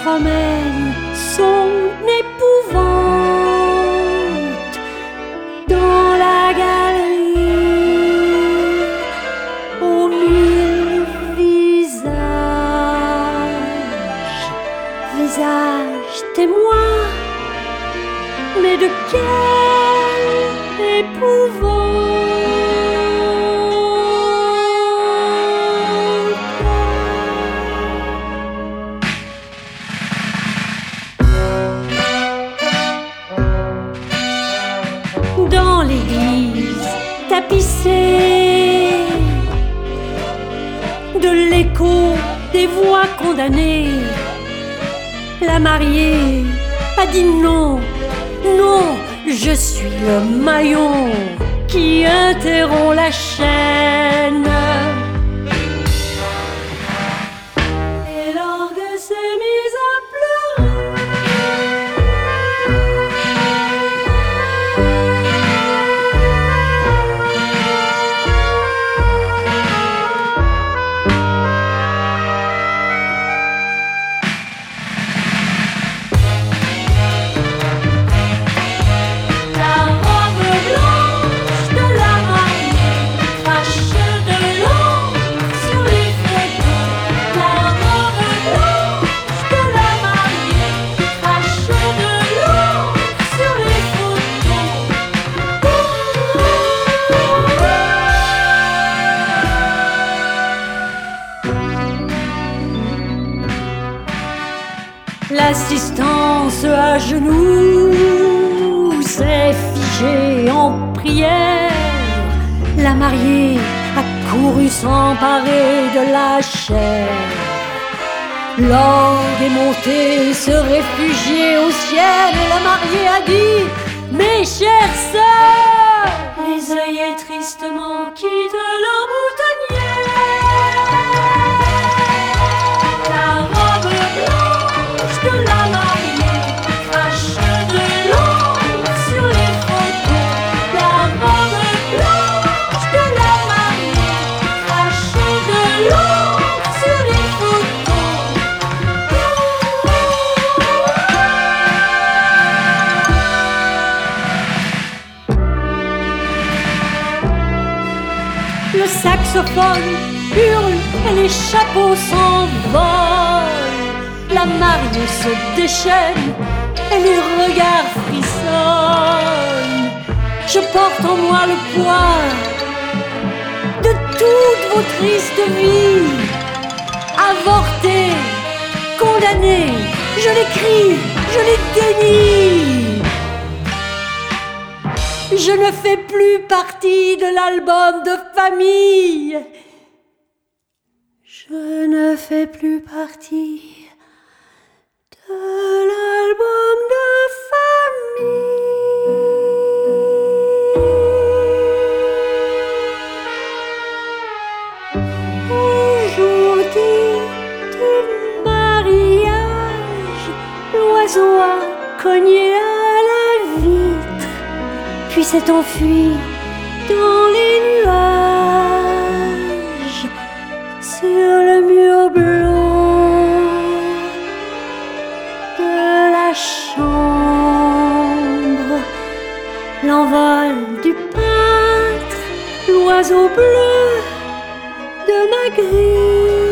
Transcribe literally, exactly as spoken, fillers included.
promène son épouvante dans la galerie aux mille visages, visages témoins, mais de quelle épouvante. Dans l'église tapissée de l'écho des voix condamnées, la mariée a dit non, non, je suis le maillon qui interrompt la chaîne. Et l'orgue s'est mis à pleurer. L'assistance à genoux s'est figée en prière. La mariée a couru s'emparer de la chair. L'orgue est monté se réfugier au ciel et la mariée a dit: mes chères sœurs, les œillets tristement quittent leur boutonnière. La robe blanche de la mariée crache de l'eau sur les photos. La robe blanche de la mariée crache de l'eau sur les photos. Le saxophone hurle et les chapeaux s'envolent. La mariée se déchaîne et les regards frissonnent. Je porte en moi le poids de toutes vos tristes vies. Avortées, condamnées, je les crie, je les dénie. Je ne fais plus partie de l'album de famille. Je ne fais plus partie de l'album de famille. Aujourd'hui du mariage, l'oiseau a cogné à la vitre, puis s'est enfui dans les nuages sur le mur blanc de la chambre. L'envol du peintre, l'oiseau bleu de ma grille.